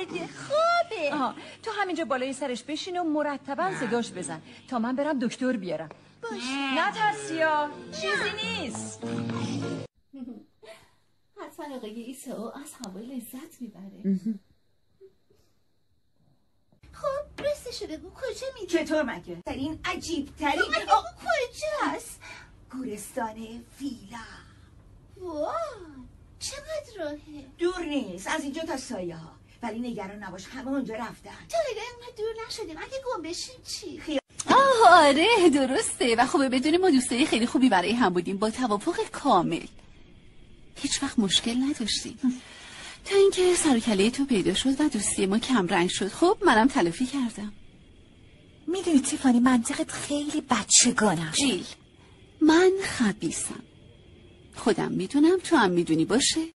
اومده خوابه. تو همینجا بالای سرش بشین و مرتبا صداش بزن تا من برم دکتر بیارم. باشه. نترسیا، چیزی نیست. حتما آقای ایسا از هوا لذت میبره. خب راستشو بگو کجا میری؟ چطور مگه؟ در این عجیب ترین کجاست؟ گورستان فیلا. وای چقدر راهه؟ دور نیست، از اینجا تا سایه ها، ولی نگران نباش همه اونجا رفتن. تا نگاه اونها دور نشدیم، اگه گم بشیم چی؟ آره درسته و خوبه بدون ما دوستای خیلی خوبی برای هم بودیم با توافق کامل. هیچ وقت مشکل نداشتیم تا اینکه سر و کله تو پیدا شد و دوستی ما کم رنگ شد. خب منم تلافی کردم. میدونی تیفانی منطقت خیلی بچگانم. جیل من خبیثم، خودم میدونم تو هم میدونی باشه.